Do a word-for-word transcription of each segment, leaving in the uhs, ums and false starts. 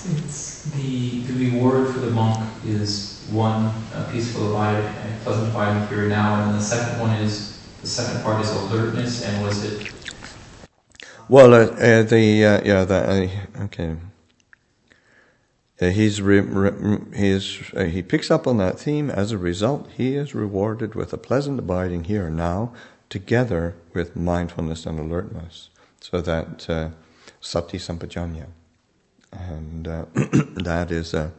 It's the, the reward for the monk is one, uh, peaceful abiding, uh, pleasant abiding here now, and then the second one is, the second part is alertness, and was it? Well, uh, uh, the, uh, yeah, that, uh, okay. Uh, he's re, re, he, is, uh, he picks up on that theme. As a result, he is rewarded with a pleasant abiding here and now, together with mindfulness and alertness. So that uh, sati sampajanya. And uh, that is, uh,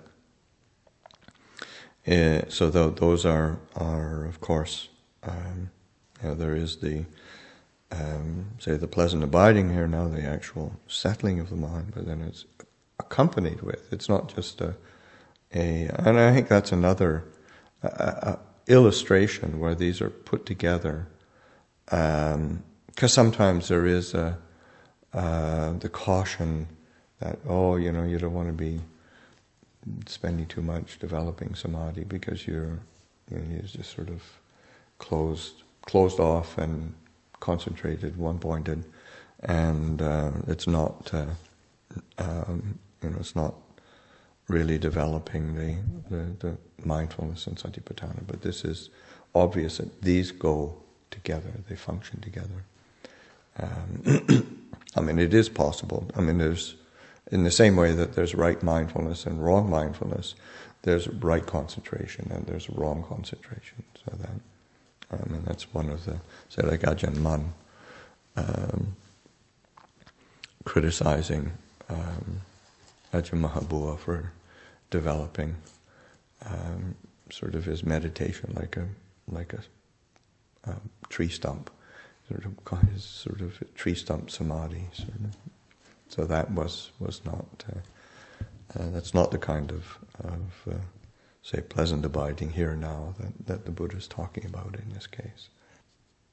uh, so th- those are, are of course, um, you know, there is the, um, say, the pleasant abiding here now, the actual settling of the mind, but then it's accompanied with, it's not just a, a and I think that's another uh, uh, illustration where these are put together, because um, sometimes there is a, uh, the caution that, oh, you know, you don't want to be spending too much developing samadhi because you're, you know, you're just sort of closed, closed off and concentrated, one-pointed, and uh, it's not, uh, um, you know, it's not really developing the, the, the mindfulness and satipatthana. But this is obvious that these go together; they function together. Um, I mean, it is possible. I mean, there's in the same way that there's right mindfulness and wrong mindfulness, there's right concentration and there's wrong concentration. So that, I mean, that's one of the, say like Ajahn Mun, um, criticizing um, Ajahn Mahabua for developing um, sort of his meditation like a like a, a tree stump, sort of his sort of tree stump samadhi. Sort of. So that was was not uh, uh, that's not the kind of of uh, say pleasant abiding here now that that the Buddha is talking about in this case.